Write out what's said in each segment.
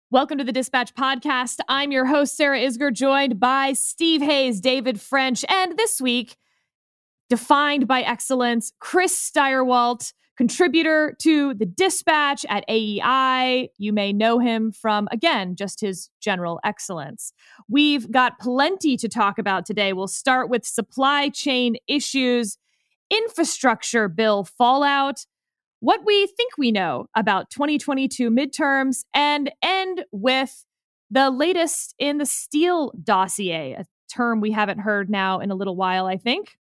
Welcome to the Dispatch Podcast. I'm your host, Sarah Isgur, joined by Steve Hayes, David French, and this week, defined by excellence, Chris Stirewalt, contributor to the Dispatch at AEI. You may know him from, again, just his general excellence. We've got plenty to talk about today. We'll start with supply chain issues, infrastructure bill fallout, what we think we know about 2022 midterms, and end with the latest in the Steele dossier, a term we haven't heard now in a little while, I think.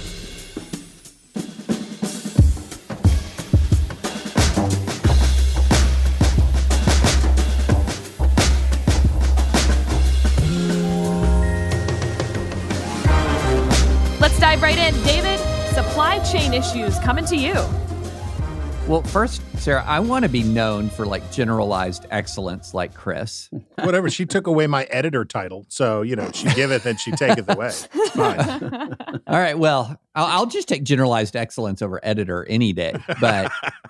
Let's dive right in. David, supply chain issues coming to you. Well, first, Sarah, I want to be known for generalized excellence like Chris. Whatever. She took away my editor title. So, she give it, then she take it away. It's fine. All right. Well, I'll just take generalized excellence over editor any day. But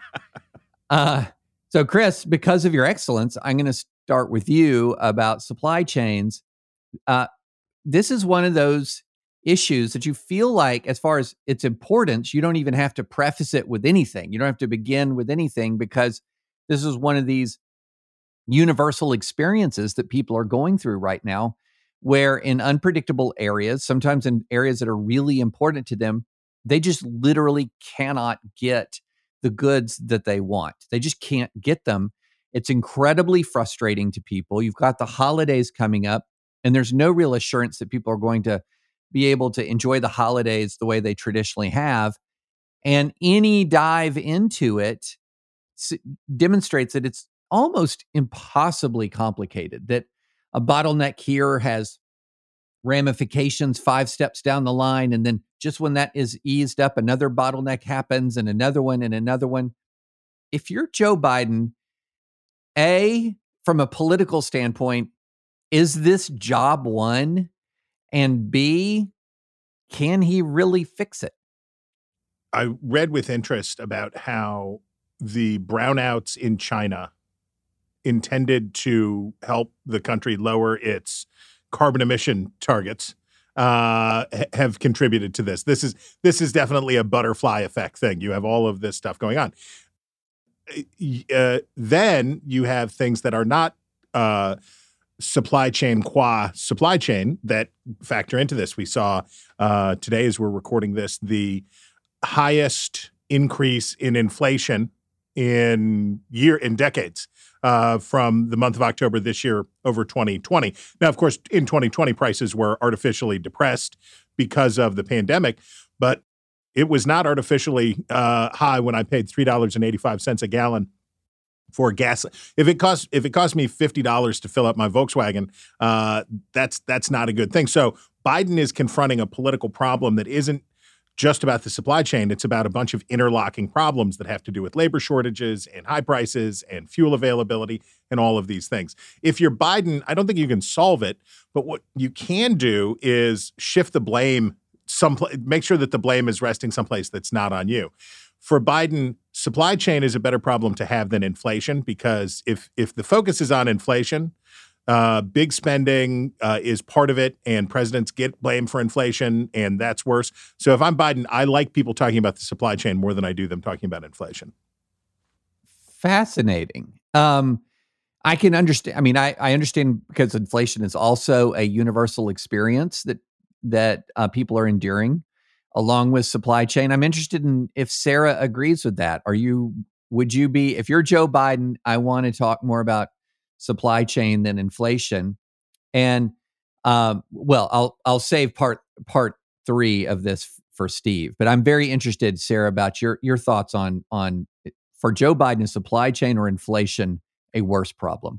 so, Chris, because of your excellence, I'm going to start with you about supply chains. This is one of those issues that you feel like, as far as its importance, you don't even have to preface it with anything. You don't have to begin with anything, because this is one of these universal experiences that people are going through right now, where in unpredictable areas, sometimes in areas that are really important to them, they just literally cannot get the goods that they want. They just can't get them. It's incredibly frustrating to people. You've got the holidays coming up, and there's no real assurance that people are going to be able to enjoy the holidays the way they traditionally have. And any dive into it demonstrates that it's almost impossibly complicated, that a bottleneck here has ramifications 5 steps down the line. And then just when that is eased up, another bottleneck happens, and another one and another one. If you're Joe Biden, from a political standpoint, is this job one? And B, can he really fix it? I read with interest about how the brownouts in China, intended to help the country lower its carbon emission targets, have contributed to this. This is definitely a butterfly effect thing. You have all of this stuff going on. Then you have things that are not supply chain qua supply chain that factor into this. We saw today, as we're recording this, the highest increase in inflation in decades from the month of October this year over 2020. Now, of course, in 2020, prices were artificially depressed because of the pandemic, but it was not artificially high when I paid $3.85 a gallon for gas. If it cost me $50 to fill up my Volkswagen, that's not a good thing. So Biden is confronting a political problem that isn't just about the supply chain. It's about a bunch of interlocking problems that have to do with labor shortages and high prices and fuel availability and all of these things. If you're Biden, I don't think you can solve it, but what you can do is shift the blame make sure that the blame is resting someplace that's not on you. For Biden, supply chain is a better problem to have than inflation, because if the focus is on inflation, big spending is part of it, and presidents get blamed for inflation, and that's worse. So if I'm Biden, I like people talking about the supply chain more than I do them talking about inflation. Fascinating. I can understand. I mean, I understand, because inflation is also a universal experience that people are enduring, along with supply chain. I'm interested in if Sarah agrees with that. Would you be, if you're Joe Biden, I want to talk more about supply chain than inflation. And I'll save part 3 of this for Steve, but I'm very interested, Sarah, about your thoughts on for Joe Biden, supply chain or inflation a worse problem?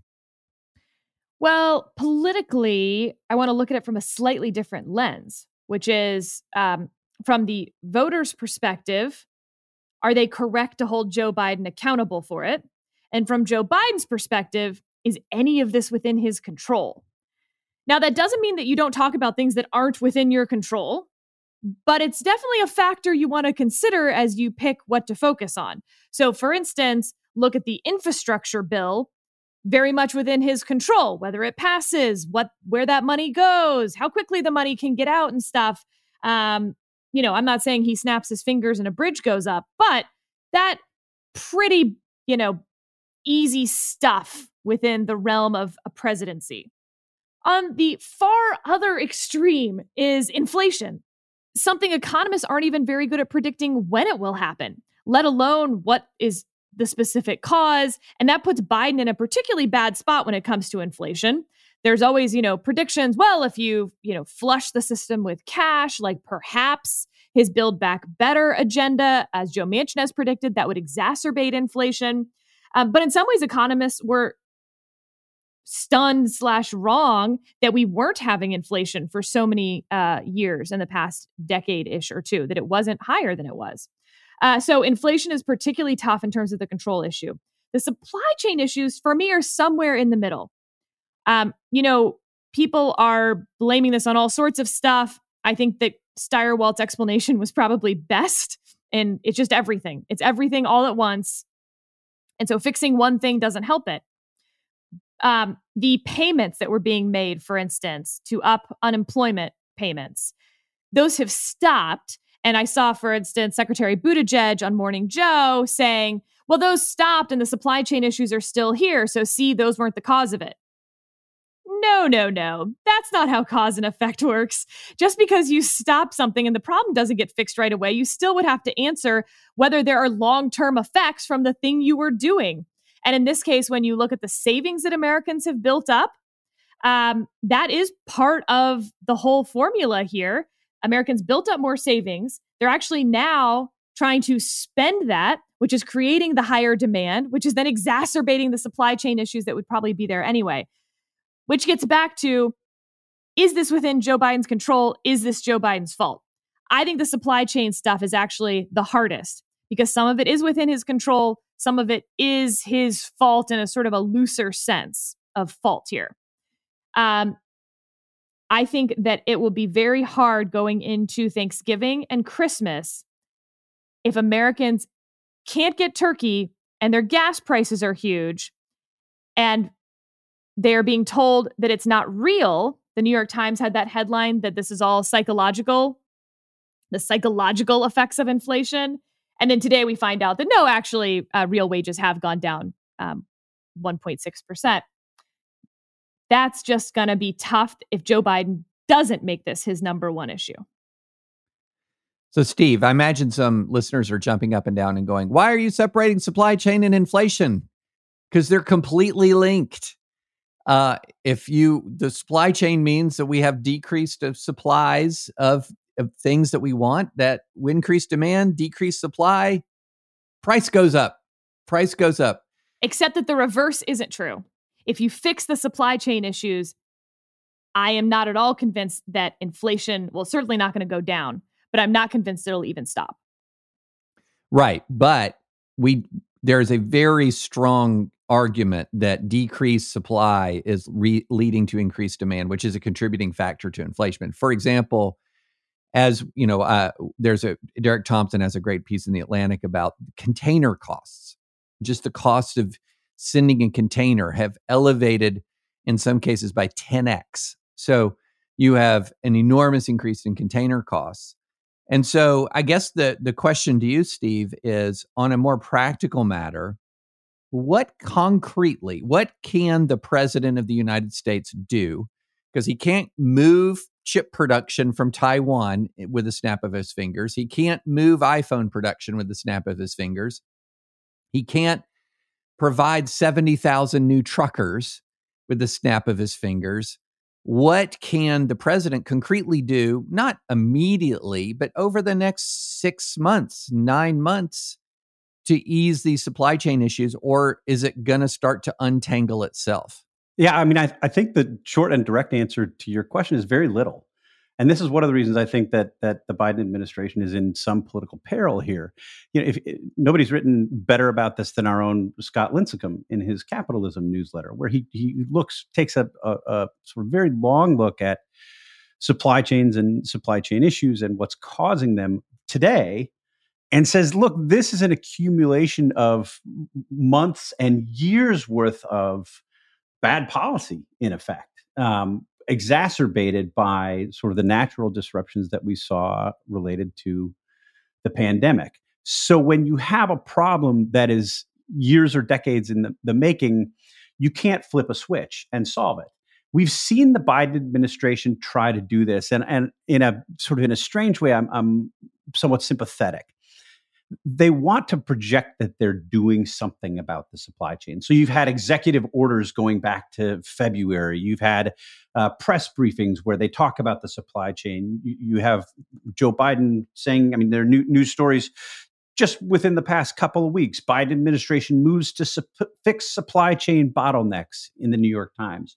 Well, politically, I want to look at it from a slightly different lens, which is from the voters' perspective, are they correct to hold Joe Biden accountable for it? And from Joe Biden's perspective, is any of this within his control? Now, that doesn't mean that you don't talk about things that aren't within your control, but it's definitely a factor you want to consider as you pick what to focus on. So, for instance, look at the infrastructure bill. very much within his control, whether it passes, where that money goes, how quickly the money can get out and stuff. I'm not saying he snaps his fingers and a bridge goes up, but that pretty, easy stuff within the realm of a presidency. On the far other extreme is inflation, something economists aren't even very good at predicting when it will happen, let alone what is the specific cause. And that puts Biden in a particularly bad spot when it comes to inflation. There's always, predictions. Well, if you, flush the system with cash, like perhaps his Build Back Better agenda, as Joe Manchin has predicted, that would exacerbate inflation. But in some ways, economists were stunned/wrong that we weren't having inflation for so many years in the past decade-ish or two, that it wasn't higher than it was. So inflation is particularly tough in terms of the control issue. The supply chain issues, for me, are somewhere in the middle. People are blaming this on all sorts of stuff. I think that Stirewalt's explanation was probably best, and it's just everything. It's everything all at once. And so fixing one thing doesn't help it. The payments that were being made, for instance, to up unemployment payments, those have stopped. And I saw, for instance, Secretary Buttigieg on Morning Joe saying, well, those stopped and the supply chain issues are still here. So see, those weren't the cause of it. No. That's not how cause and effect works. Just because you stop something and the problem doesn't get fixed right away, you still would have to answer whether there are long-term effects from the thing you were doing. And in this case, when you look at the savings that Americans have built up, that is part of the whole formula here. Americans built up more savings. They're actually now trying to spend that, which is creating the higher demand, which is then exacerbating the supply chain issues that would probably be there anyway. Which gets back to, is this within Joe Biden's control? Is this Joe Biden's fault? I think the supply chain stuff is actually the hardest because some of it is within his control. Some of it is his fault in a sort of a looser sense of fault here. I think that it will be very hard going into Thanksgiving and Christmas if Americans can't get turkey and their gas prices are huge and they're being told that it's not real. The New York Times had that headline that this is all psychological, the psychological effects of inflation. And then today we find out that no, actually, real wages have gone down 1.6%. That's just going to be tough if Joe Biden doesn't make this his number one issue. So, Steve, I imagine some listeners are jumping up and down and going, why are you separating supply chain and inflation? Because they're completely linked. The supply chain means that we have decreased of supplies of things that we want, that increased demand, decreased supply, price goes up. Except that the reverse isn't true. If you fix the supply chain issues, I am not at all convinced that inflation, well, certainly not going to go down, but I'm not convinced it'll even stop. Right. But there's a very strong argument that decreased supply is leading to increased demand, which is a contributing factor to inflation. For example, as you know, Derek Thompson has a great piece in The Atlantic about container costs. Just the cost of sending a container have elevated in some cases by 10x. So you have an enormous increase in container costs. And so I guess the question to you, Steve, is on a more practical matter, what can the president of the United States do? Because he can't move chip production from Taiwan with a snap of his fingers. He can't move iPhone production with the snap of his fingers. He can't provide 70,000 new truckers with the snap of his fingers. What can the president concretely do, not immediately, but over the next 6 months, 9 months, to ease these supply chain issues, or is it going to start to untangle itself? Yeah, I mean, I think the short and direct answer to your question is very little. And this is one of the reasons I think that the Biden administration is in some political peril here. You know, if nobody's written better about this than our own Scott Lincicome in his Capitalism newsletter, where he takes a sort of very long look at supply chains and supply chain issues and what's causing them today, and says, look, this is an accumulation of months and years worth of bad policy, in effect, exacerbated by sort of the natural disruptions that we saw related to the pandemic. So when you have a problem that is years or decades in the making, you can't flip a switch and solve it. We've seen the Biden administration try to do this, and in a sort of in a strange way, I'm somewhat sympathetic. They want to project that they're doing something about the supply chain. So you've had executive orders going back to February. You've had press briefings where they talk about the supply chain. You have Joe Biden saying, I mean, there are news stories just within the past couple of weeks. Biden administration moves to fix supply chain bottlenecks in the New York Times.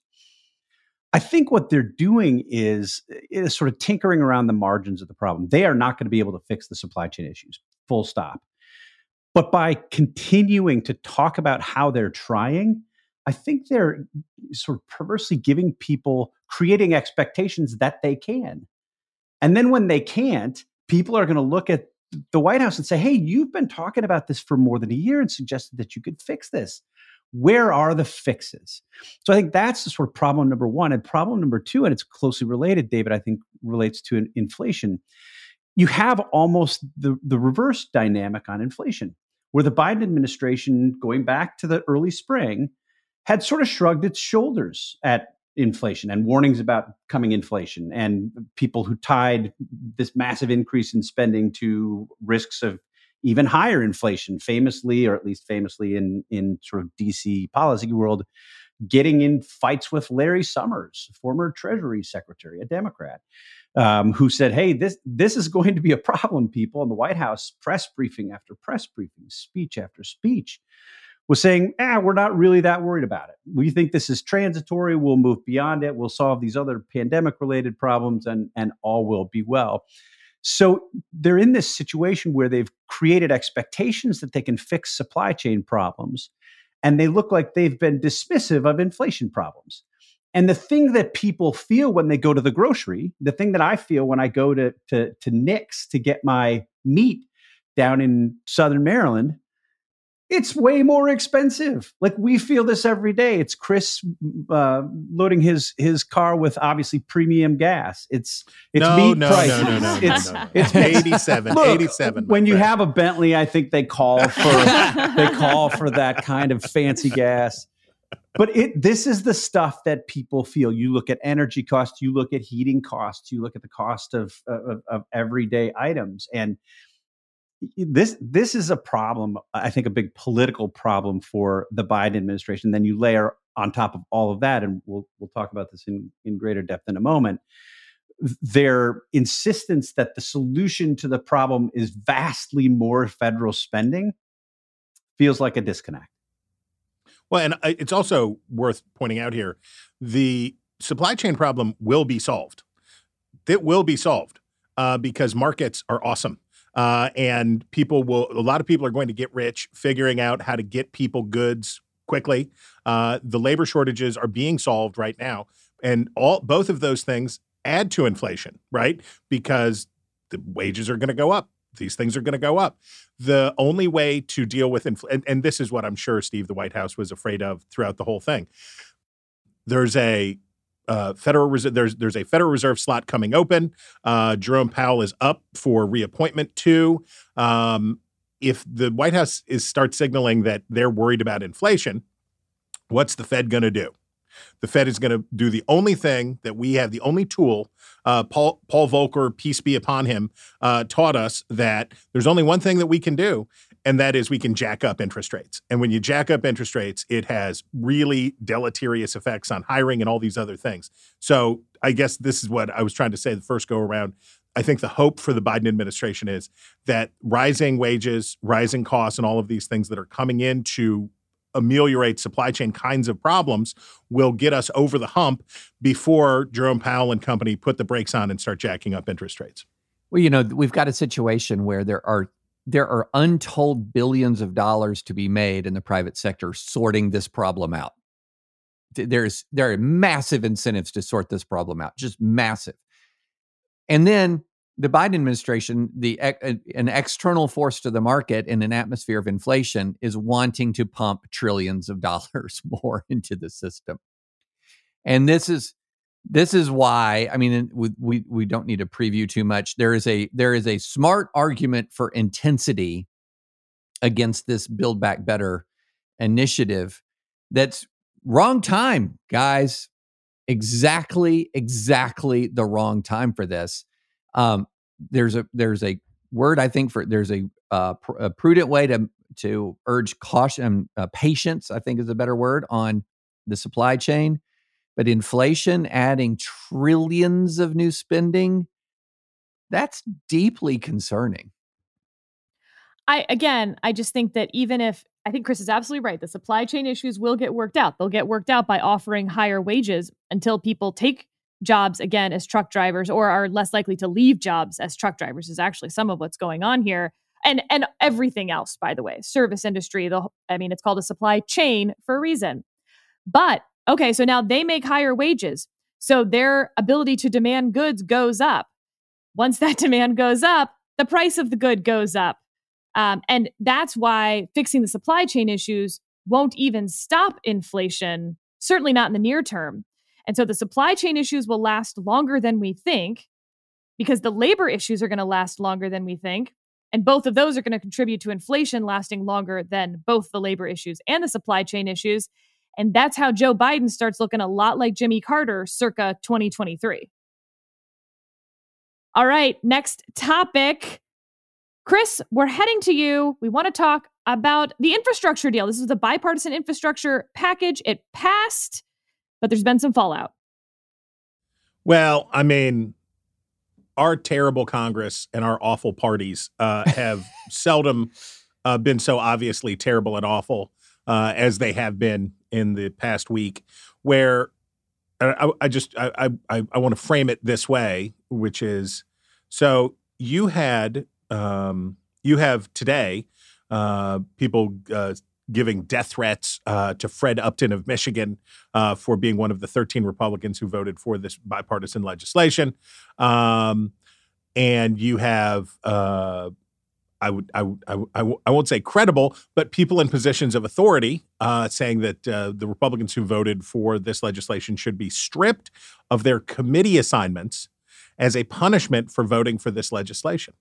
I think what they're doing is sort of tinkering around the margins of the problem. They are not going to be able to fix the supply chain issues, full stop. But by continuing to talk about how they're trying, I think they're sort of perversely giving people, creating expectations that they can. And then when they can't, people are going to look at the White House and say, hey, you've been talking about this for more than a year and suggested that you could fix this. Where are the fixes? So I think that's the sort of problem number one. And problem number two, and it's closely related, David, I think relates to inflation. You have almost the reverse dynamic on inflation, where the Biden administration, going back to the early spring, had sort of shrugged its shoulders at inflation and warnings about coming inflation, and people who tied this massive increase in spending to risks of even higher inflation, famously, or at least famously in sort of DC policy world, getting in fights with Larry Summers, former Treasury Secretary, a Democrat, who said, hey, this is going to be a problem, people. And the White House, press briefing after press briefing, speech after speech, was saying, we're not really that worried about it. We think this is transitory. We'll move beyond it. We'll solve these other pandemic-related problems, and all will be well. So they're in this situation where they've created expectations that they can fix supply chain problems, and they look like they've been dismissive of inflation problems. And the thing that people feel when they go to the grocery, the thing that I feel when I go to Nick's to get my meat down in Southern Maryland, it's way more expensive. Like, we feel this every day. It's Chris loading his car with obviously premium gas. It's meat prices. No. It's 87. Look, 87. When you have a Bentley, I think they call for that kind of fancy gas. But this is the stuff that people feel. You look at energy costs, you look at heating costs, you look at the cost of everyday items, and this is a problem, I think, a big political problem for the Biden administration. Then you layer on top of all of that, and we'll talk about this in greater depth in a moment, their insistence that the solution to the problem is vastly more federal spending feels like a disconnect. Well, and it's also worth pointing out here, the supply chain problem will be solved. It will be solved because markets are awesome. And a lot of people are going to get rich figuring out how to get people goods quickly. The labor shortages are being solved right now. And both of those things add to inflation, right? Because the wages are going to go up. These things are going to go up. The only way to deal with inflation, and this is what I'm sure, Steve, the White House was afraid of throughout the whole thing. There's a Federal Reserve. There's a Federal Reserve slot coming open. Jerome Powell is up for reappointment too. If the White House starts signaling that they're worried about inflation, what's the Fed going to do? The Fed is going to do the only thing that we have, the only tool. Paul Volcker, peace be upon him, taught us that there's only one thing that we can do, and that is we can jack up interest rates. And when you jack up interest rates, it has really deleterious effects on hiring and all these other things. So I guess this is what I was trying to say the first go around. I think the hope for the Biden administration is that rising wages, rising costs, and all of these things that are coming in to ameliorate supply chain kinds of problems will get us over the hump before Jerome Powell and company put the brakes on and start jacking up interest rates. Well, we've got a situation where there are untold billions of dollars to be made in the private sector sorting this problem out. There are massive incentives to sort this problem out, just massive. And then the Biden administration, an external force to the market in an atmosphere of inflation, is wanting to pump trillions of dollars more into the system. And this is why, I mean, we don't need to preview too much. There is a smart argument for intensity against this Build Back Better initiative. That's wrong time, guys. Exactly the wrong time for this. There's a word, I think, for there's a prudent way to urge caution, patience, I think is a better word, on the supply chain. But inflation adding trillions of new spending, that's deeply concerning. I just think that I think Chris is absolutely right. The supply chain issues will get worked out. They'll get worked out by offering higher wages until people take jobs again as truck drivers or are less likely to leave jobs as truck drivers is actually some of what's going on here. And everything else, by the way, service industry, it's called a supply chain for a reason. But okay, so now they make higher wages. So their ability to demand goods goes up. Once that demand goes up, the price of the good goes up. And that's why fixing the supply chain issues won't even stop inflation, certainly not in the near term. And so the supply chain issues will last longer than we think because the labor issues are going to last longer than we think. And both of those are going to contribute to inflation lasting longer than both the labor issues and the supply chain issues. And that's how Joe Biden starts looking a lot like Jimmy Carter circa 2023. All right, next topic. Chris, we're heading to you. We want to talk about the infrastructure deal. This is the bipartisan infrastructure package. It passed, but there's been some fallout. Well, I mean, our terrible Congress and our awful parties have seldom been so obviously terrible and awful as they have been in the past week, where I want to frame it this way, which is, so you have today people giving death threats to Fred Upton of Michigan for being one of the 13 Republicans who voted for this bipartisan legislation. And you have, I won't say credible, but people in positions of authority saying that the Republicans who voted for this legislation should be stripped of their committee assignments as a punishment for voting for this legislation.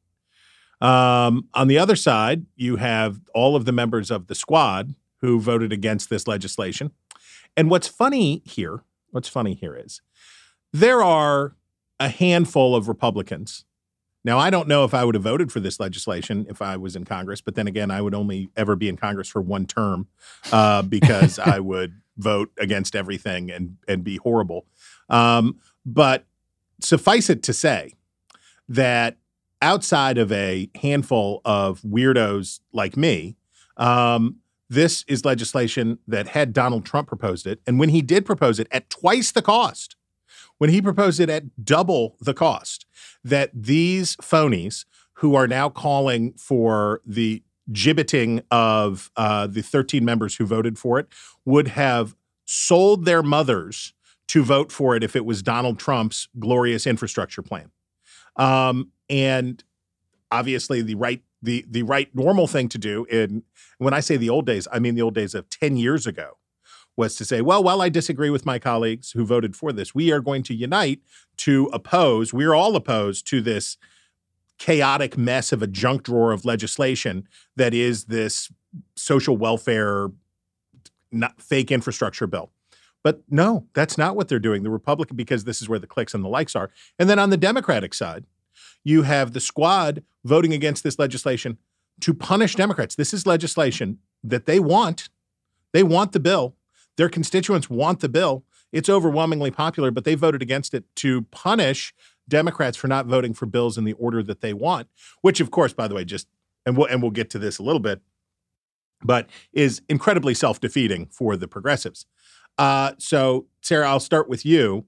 On the other side, you have all of the members of the squad who voted against this legislation. And what's funny here is there are a handful of Republicans. Now, I don't know if I would have voted for this legislation if I was in Congress, but then again, I would only ever be in Congress for one term because I would vote against everything and be horrible. But suffice it to say that outside of a handful of weirdos like me, this is legislation that had Donald Trump proposed it. And when he did propose it at twice the cost, when he proposed it at double the cost, that these phonies who are now calling for the gibbeting of the 13 members who voted for it would have sold their mothers to vote for it if it was Donald Trump's glorious infrastructure plan. And obviously the right normal thing to do, and when I say the old days, I mean the old days of 10 years ago, was to say, well, while I disagree with my colleagues who voted for this, we are going to unite to oppose, we're all opposed to this chaotic mess of a junk drawer of legislation that is this social welfare, not fake infrastructure bill. But no, that's not what they're doing. The Republican, because this is where the clicks and the likes are. And then on the Democratic side, you have the squad voting against this legislation to punish Democrats. This is legislation that they want. They want the bill. Their constituents want the bill. It's overwhelmingly popular, but they voted against it to punish Democrats for not voting for bills in the order that they want, which, of course, by the way, we'll get to this a little bit, but is incredibly self-defeating for the progressives. So, Sarah, I'll start with you.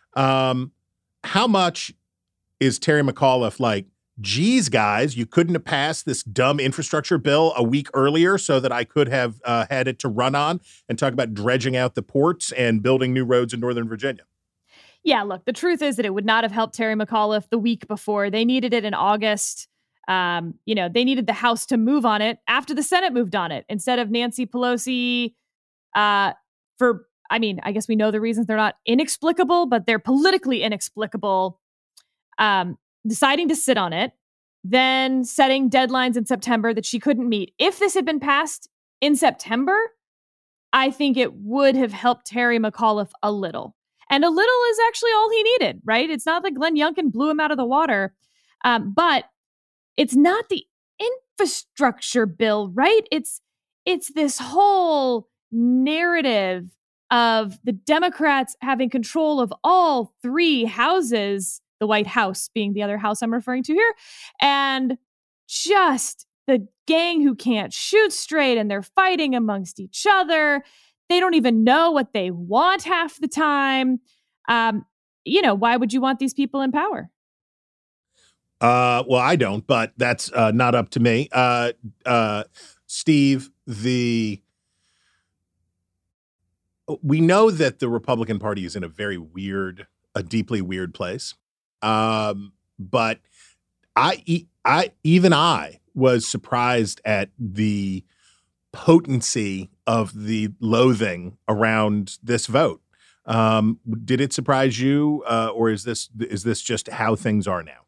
How much is Terry McAuliffe like, geez, guys, you couldn't have passed this dumb infrastructure bill a week earlier so that I could have had it to run on and talk about dredging out the ports and building new roads in Northern Virginia? Yeah, look, the truth is that it would not have helped Terry McAuliffe the week before. They needed it in August. They needed the House to move on it after the Senate moved on it instead of Nancy Pelosi for I mean, I guess we know the reasons they're not inexplicable, but they're politically inexplicable, deciding to sit on it, then setting deadlines in September that she couldn't meet. If this had been passed in September, I think it would have helped Terry McAuliffe a little. And a little is actually all he needed, right? It's not that Glenn Youngkin blew him out of the water, but it's not the infrastructure bill, right? It's this whole narrative of the Democrats having control of all three houses, the White House being the other house I'm referring to here, and just the gang who can't shoot straight and they're fighting amongst each other. They don't even know what they want half the time. Why would you want these people in power? Well, I don't, but that's not up to me. Steve, we know that the Republican Party is in a deeply weird place. But I was surprised at the potency of the loathing around this vote. Did it surprise you, or is this just how things are now?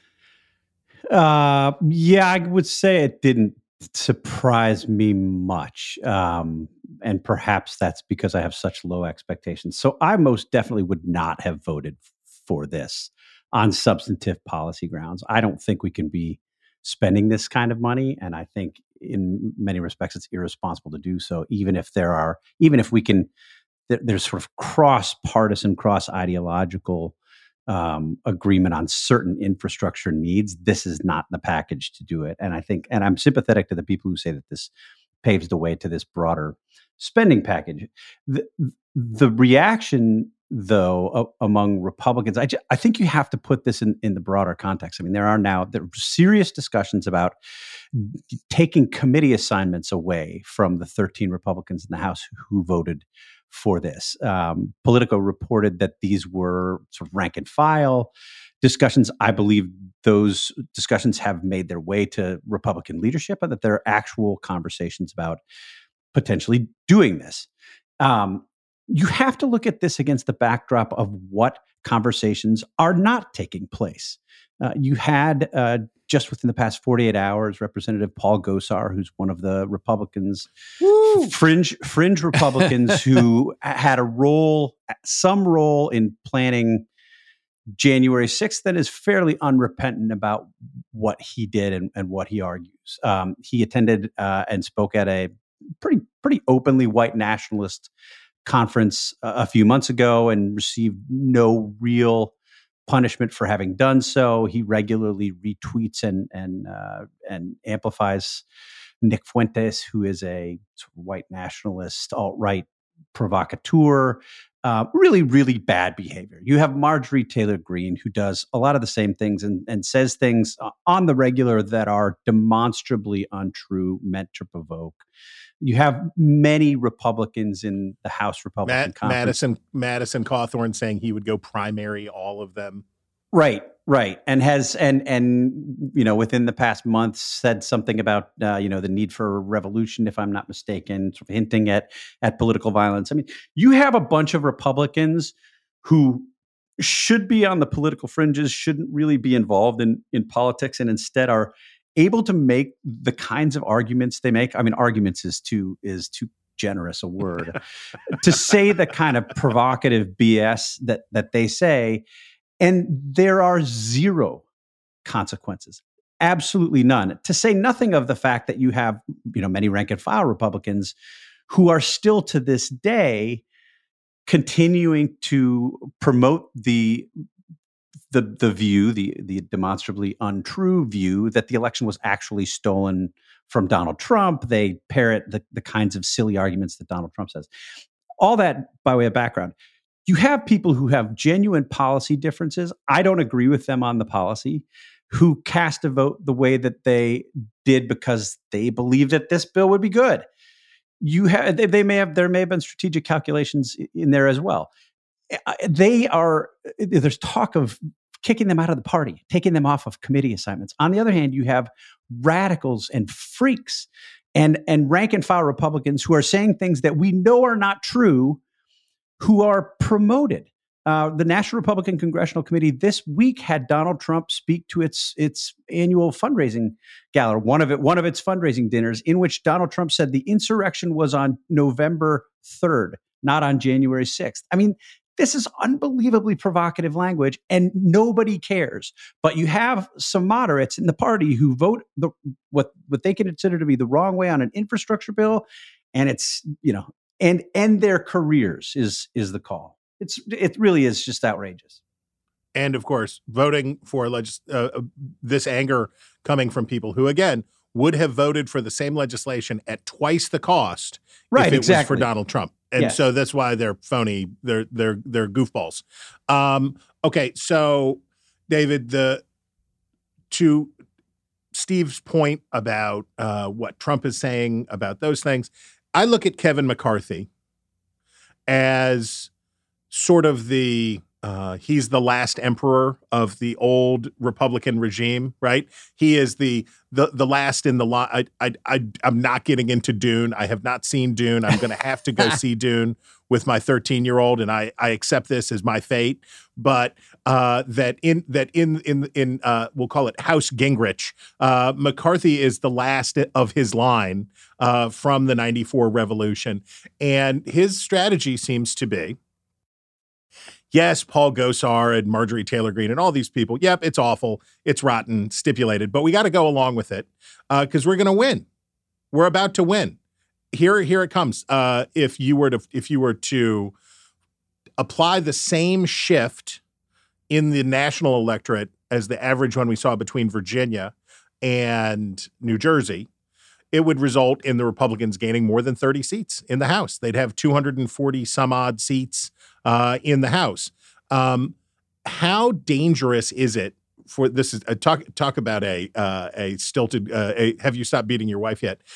Yeah, I would say it didn't surprise me much. And perhaps that's because I have such low expectations. So I most definitely would not have voted for this on substantive policy grounds. I don't think we can be spending this kind of money. And I think in many respects, it's irresponsible to do so, even if we can, there's sort of cross-partisan, cross-ideological agreement on certain infrastructure needs. This is not the package to do it. And I'm sympathetic to the people who say that this paves the way to this broader spending package. The reaction, though, among Republicans, I think you have to put this in the broader context. I mean, there are serious discussions about taking committee assignments away from the 13 Republicans in the House who voted for this. Politico reported that these were sort of rank and file discussions. I believe those discussions have made their way to Republican leadership, and that there are actual conversations about potentially doing this. You have to look at this against the backdrop of what conversations are not taking place. You had just within the past 48 hours, Representative Paul Gosar, who's one of the Republicans, fringe Republicans who had some role in planning January 6th, that is fairly unrepentant about what he did and what he argues. He attended and spoke at a pretty openly white nationalist conference a few months ago and received no real punishment for having done so. He regularly retweets and amplifies Nick Fuentes, who is a sort of white nationalist, alt-right provocateur. Really, really bad behavior. You have Marjorie Taylor Greene, who does a lot of the same things and says things on the regular that are demonstrably untrue, meant to provoke. You have many Republicans in the House Republican Conference. Madison Cawthorn saying he would go primary all of them. Right. And within the past month said something about, the need for revolution, if I'm not mistaken, sort of hinting at political violence. I mean, you have a bunch of Republicans who should be on the political fringes, shouldn't really be involved in politics, and instead are able to make the kinds of arguments they make. I mean, arguments is too generous a word to say the kind of provocative BS that they say. And there are zero consequences, absolutely none, to say nothing of the fact that you have, many rank and file Republicans who are still to this day continuing to promote the view, the demonstrably untrue view that the election was actually stolen from Donald Trump. They parrot the kinds of silly arguments that Donald Trump says. All that by way of background. You have people who have genuine policy differences. I don't agree with them on the policy, who cast a vote the way that they did because they believed that this bill would be good. There may have been strategic calculations in there as well. There's talk of kicking them out of the party, taking them off of committee assignments. On the other hand, you have radicals and freaks and rank and file Republicans who are saying things that we know are not true, who are promoted. The National Republican Congressional Committee this week had Donald Trump speak to its annual fundraising gala, one of its fundraising dinners, in which Donald Trump said the insurrection was on November 3rd, not on January 6th. I mean, this is unbelievably provocative language, and nobody cares. But you have some moderates in the party who vote what they consider to be the wrong way on an infrastructure bill, and it's and end their careers is the call. It really is just outrageous. And of course, voting for this anger coming from people who, again, would have voted for the same legislation at twice the cost if it was for Donald Trump. And so that's why they're phony. They're goofballs. Okay, so David, to Steve's point about what Trump is saying about those things, I look at Kevin McCarthy as sort of he's the last emperor of the old Republican regime, right? He is the last in the line. I'm not getting into Dune. I have not seen Dune. I'm going to have to go see Dune with my 13-year-old, and I accept this as my fate. But that in we'll call it House Gingrich, McCarthy is the last of his line from the '94 revolution, and his strategy seems to be, yes, Paul Gosar and Marjorie Taylor Greene and all these people. Yep, it's awful. It's rotten, stipulated. But we got to go along with it because we're going to win. We're about to win. Here it comes. If you were to apply the same shift in the national electorate as the average one we saw between Virginia and New Jersey, it would result in the Republicans gaining more than 30 seats in the House. They'd have 240 some odd seats in the House. How dangerous is it for this? Is talk about a stilted. Have you stopped beating your wife yet?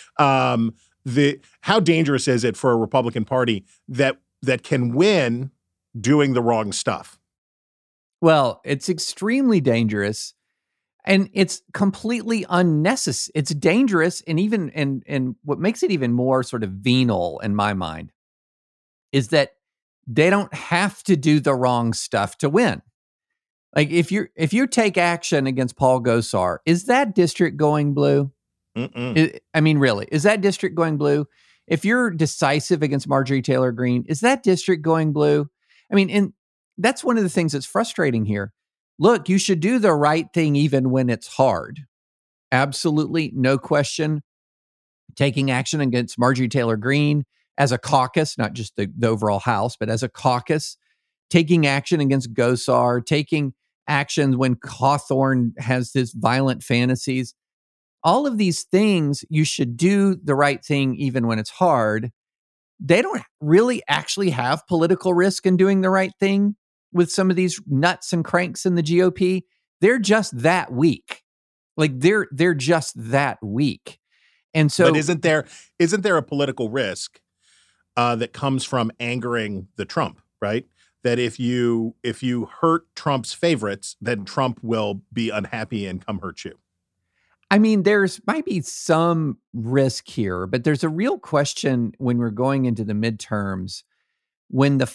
How dangerous is it for a Republican Party that can win doing the wrong stuff? Well, it's extremely dangerous. And it's completely unnecessary. It's dangerous, and even and what makes it even more sort of venal in my mind is that they don't have to do the wrong stuff to win. Like if you take action against Paul Gosar, is that district going blue? I mean, really, is that district going blue? If you're decisive against Marjorie Taylor Greene, is that district going blue? I mean, and that's one of the things that's frustrating here. Look, you should do the right thing even when it's hard. Absolutely, no question. Taking action against Marjorie Taylor Greene as a caucus, not just the overall House, but as a caucus. Taking action against Gosar, taking action when Cawthorn has his violent fantasies. All of these things, you should do the right thing even when it's hard. They don't really actually have political risk in doing the right thing with some of these nuts and cranks in the GOP. They're just that weak. Like they're just that weak. And so, but isn't there a political risk that comes from angering the Trump, right? That if you hurt Trump's favorites, then Trump will be unhappy and come hurt you. I mean, might be some risk here, but there's a real question when we're going into the midterms, when the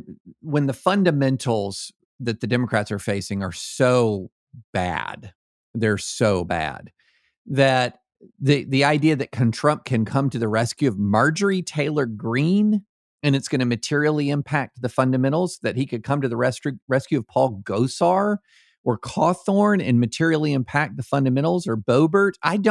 fundamentals that the Democrats are facing are so bad. They're so bad that the idea that Trump can come to the rescue of Marjorie Taylor Greene and it's going to materially impact the fundamentals, that he could come to the rescue of Paul Gosar or Cawthorn and materially impact the fundamentals, or Boebert.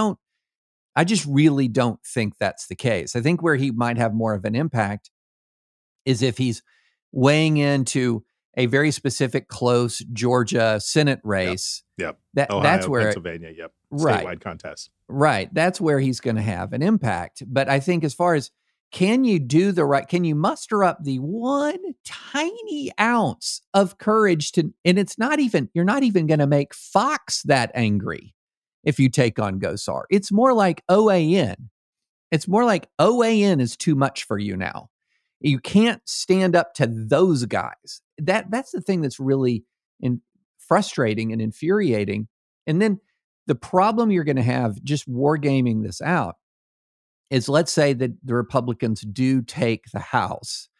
I just really don't think that's the case. I think where he might have more of an impact is if he's weighing into a very specific close Georgia Senate race. Yep. Ohio, that's where Pennsylvania. Yep. Right. Statewide contest. Right. That's where he's going to have an impact. But I think as far as can you muster up the one tiny ounce of courage and you're not even going to make Fox that angry if you take on Gosar. It's more like OAN. It's more like OAN is too much for you now. You can't stand up to those guys. That's the thing that's really frustrating and infuriating. And then the problem you're going to have just wargaming this out is, let's say that the Republicans do take the House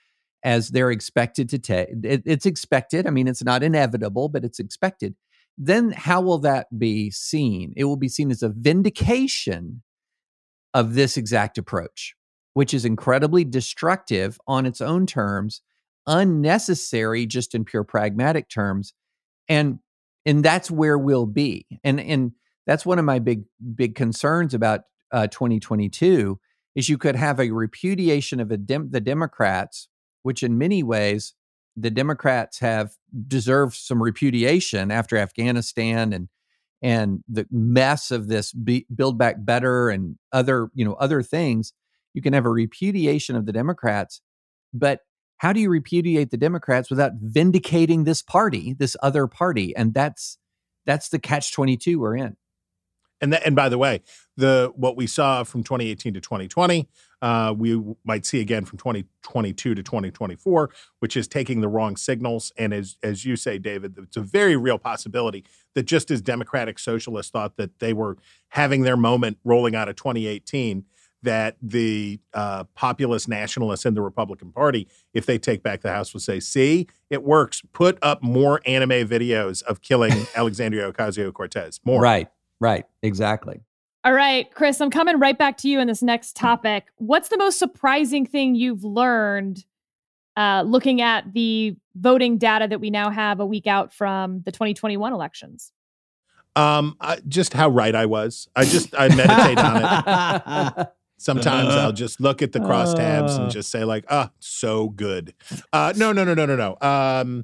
as they're expected to take. It's expected. I mean, it's not inevitable, but it's expected. Then how will that be seen? It will be seen as a vindication of this exact approach, which is incredibly destructive on its own terms, unnecessary just in pure pragmatic terms. And that's where we'll be. And that's one of my big concerns about 2022 is you could have a repudiation of the Democrats, which in many ways the Democrats have deserved some repudiation after Afghanistan and the mess of this Build Back Better and other things. You can have a repudiation of the Democrats, but how do you repudiate the Democrats without vindicating this party, this other party? And that's the catch-22 we're in. And by the way, what we saw from 2018 to 2020, we might see again from 2022 to 2024, which is taking the wrong signals. And as you say, David, it's a very real possibility that just as Democratic Socialists thought that they were having their moment rolling out of 2018, that the populist nationalists in the Republican Party, if they take back the House, will say, see, it works. Put up more anime videos of killing Alexandria Ocasio-Cortez. More. Right. Exactly. All right, Chris, I'm coming right back to you in this next topic. What's the most surprising thing you've learned looking at the voting data that we now have a week out from the 2021 elections? Just how right I was. I meditate on it. Sometimes I'll just look at the crosstabs and just say like, so good. No.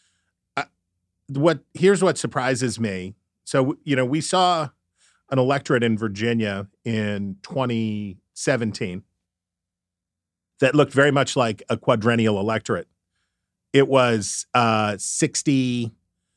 Here's what surprises me. So, we saw an electorate in Virginia in 2017 that looked very much like a quadrennial electorate. It was 67%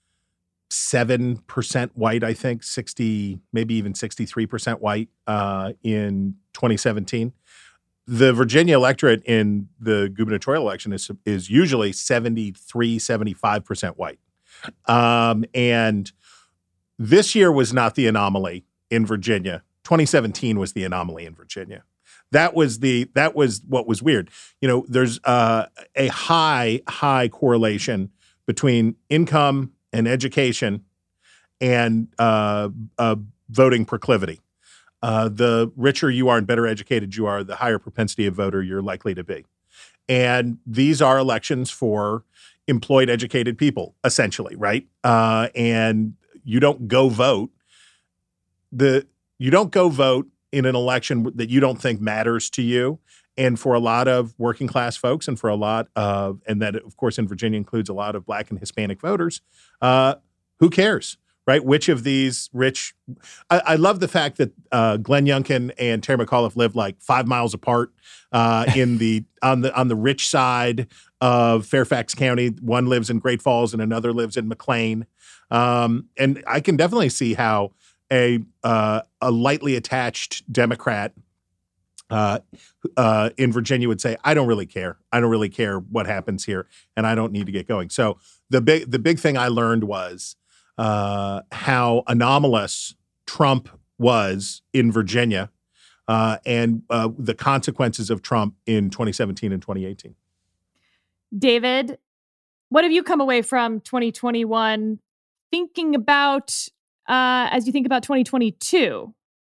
white, I think, 60, maybe even 63% white in 2017. The Virginia electorate in the gubernatorial election is usually 73, 75% white. And this year was not the anomaly in Virginia. 2017 was the anomaly in Virginia. That was what was weird. There's a high correlation between income and education and voting proclivity. The richer you are and better educated you are, the higher propensity of voter you're likely to be. And these are elections for employed, educated people, essentially, right? And you don't go vote. You don't go vote in an election that you don't think matters to you. And for a lot of working class folks, and for a lot of, and that of course in Virginia includes a lot of Black and Hispanic voters, who cares, right? Which of these rich? I love the fact that Glenn Youngkin and Terry McAuliffe live like 5 miles apart on the rich side of Fairfax County. One lives in Great Falls and another lives in McLean. And I can definitely see how a lightly attached Democrat in Virginia would say, I don't really care. I don't really care what happens here, and I don't need to get going. So the big thing I learned was how anomalous Trump was in Virginia and the consequences of Trump in 2017 and 2018. David, what have you come away from 2021 thinking about as you think about 2022?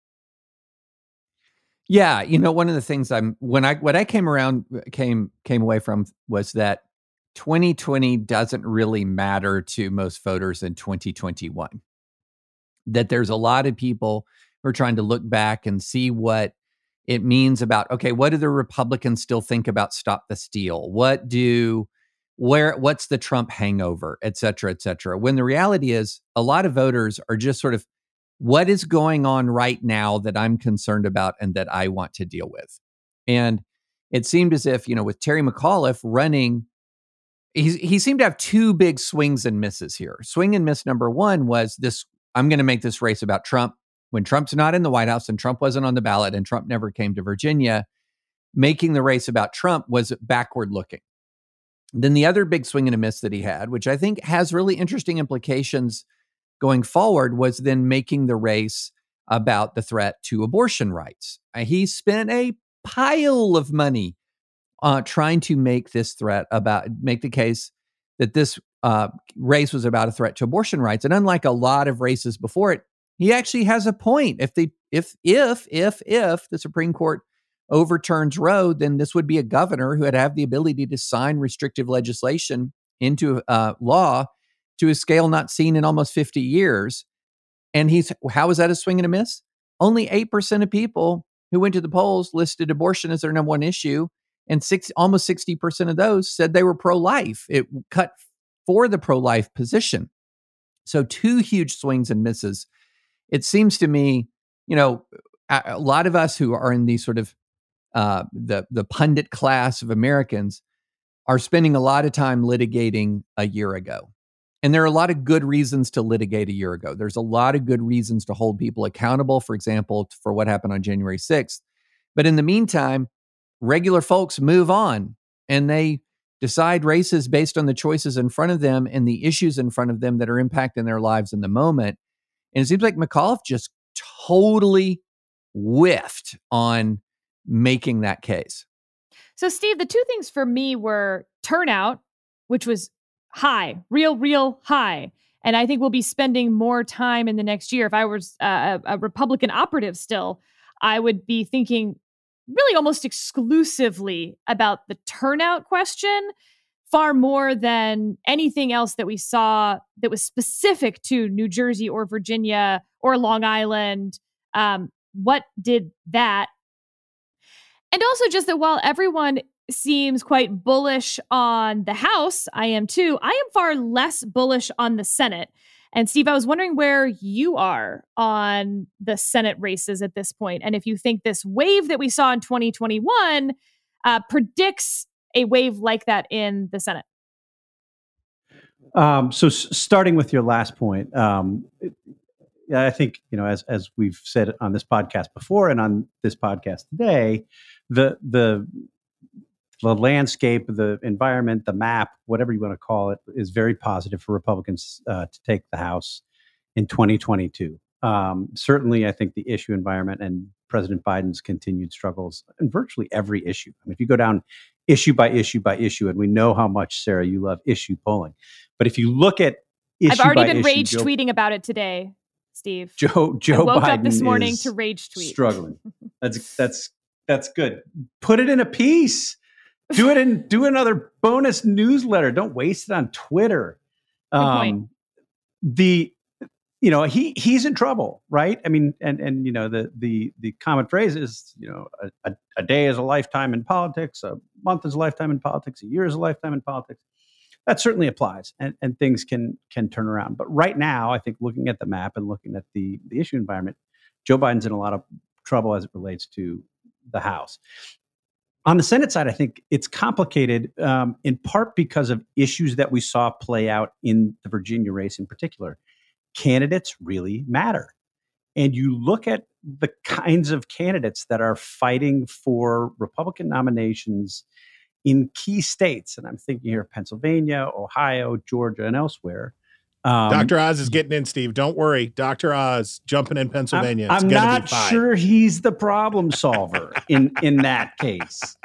Yeah, one of the things what I came away from was that 2020 doesn't really matter to most voters in 2021. That there's a lot of people who are trying to look back and see what it means about, okay, what do the Republicans still think about Stop the Steal? What's the Trump hangover, et cetera, et cetera. When the reality is a lot of voters are just sort of, what is going on right now that I'm concerned about and that I want to deal with? And it seemed as if, with Terry McAuliffe running, he seemed to have two big swings and misses here. Swing and miss number one was this, I'm going to make this race about Trump. When Trump's not in the White House and Trump wasn't on the ballot and Trump never came to Virginia, making the race about Trump was backward looking. Then the other big swing and a miss that he had, which I think has really interesting implications going forward, was then making the race about the threat to abortion rights. He spent a pile of money trying to make the case that this race was about a threat to abortion rights. And unlike a lot of races before it, he actually has a point. If the Supreme Court overturns Roe, then this would be a governor who would have the ability to sign restrictive legislation into law to a scale not seen in almost 50 years. And how is that a swing and a miss? Only 8% of people who went to the polls listed abortion as their number one issue, and almost 60% of those said they were pro-life. It cut for the pro-life position. So 2 huge swings and misses. It seems to me, a lot of us who are in the sort of the pundit class of Americans are spending a lot of time litigating a year ago. And there are a lot of good reasons to litigate a year ago. There's a lot of good reasons to hold people accountable, for example, for what happened on January 6th. But in the meantime, regular folks move on and they decide races based on the choices in front of them and the issues in front of them that are impacting their lives in the moment. And it seems like McAuliffe just totally whiffed on making that case. So, Steve, the 2 things for me were turnout, which was high, real high. And I think we'll be spending more time in the next year. If I was a Republican operative still, I would be thinking really almost exclusively about the turnout question, far more than anything else that we saw that was specific to New Jersey or Virginia or Long Island. What did that? And also just that while everyone seems quite bullish on the House, I am too, I am far less bullish on the Senate. And Steve, I was wondering where you are on the Senate races at this point, and if you think this wave that we saw in 2021 predicts a wave like that in the Senate. So starting with your last point, I think, as we've said on this podcast before and on this podcast today, the landscape, the environment, the map, whatever you want to call it, is very positive for Republicans to take the House in 2022. Certainly, I think the issue environment and President Biden's continued struggles in virtually every issue. I mean, if you go down issue by issue by issue, and we know how much, Sarah, you love issue polling, but if you look at issue I've already by been issue, rage tweeting about it today, Steve. Joe I woke Biden up this morning is to rage tweet. Struggling. That's good. Put it in a piece. Do another bonus newsletter. Don't waste it on Twitter. Good point. He's in trouble, right? I mean, and the common phrase is, a day is a lifetime in politics, a month is a lifetime in politics, a year is a lifetime in politics. That certainly applies, and things can turn around. But right now, I think looking at the map and looking at the issue environment, Joe Biden's in a lot of trouble as it relates to the House. On the Senate side, I think it's complicated in part because of issues that we saw play out in the Virginia race in particular. Candidates really matter. And you look at the kinds of candidates that are fighting for Republican nominations in key states. And I'm thinking here of Pennsylvania, Ohio, Georgia, and elsewhere. Dr. Oz is getting in, Steve. Don't worry. Dr. Oz jumping in Pennsylvania. I'm not sure he's the problem solver in that case.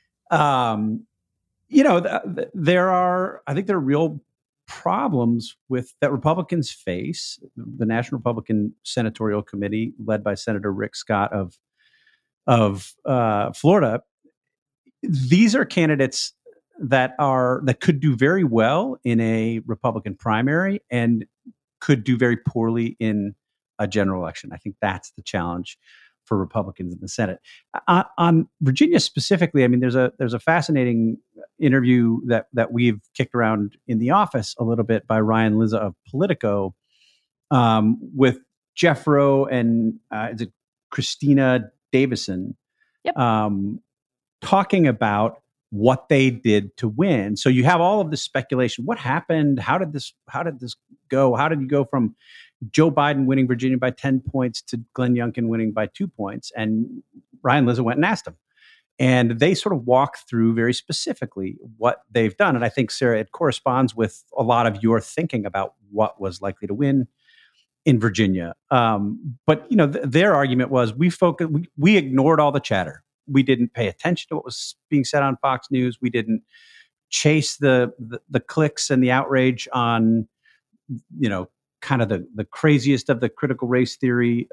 There are real problems that Republicans face. The National Republican Senatorial Committee, led by Senator Rick Scott of Florida, these are candidates that could do very well in a Republican primary and could do very poorly in a general election. I think that's the challenge for Republicans in the Senate. On Virginia specifically, I mean, there's a fascinating interview that we've kicked around in the office a little bit by Ryan Lizza of Politico with Jeff Rowe and is it Christina Davison, yep. Talking about what they did to win. So you have all of this speculation. What happened? How did this go? How did you go from Joe Biden winning Virginia by 10 points to Glenn Youngkin winning by 2 points? And Ryan Lizza went and asked him. And they sort of walk through very specifically what they've done. And I think, Sarah, it corresponds with a lot of your thinking about what was likely to win in Virginia. But their argument was we ignored all the chatter. We didn't pay attention to what was being said on Fox News. We didn't chase the clicks and the outrage on, kind of the craziest of the critical race theory,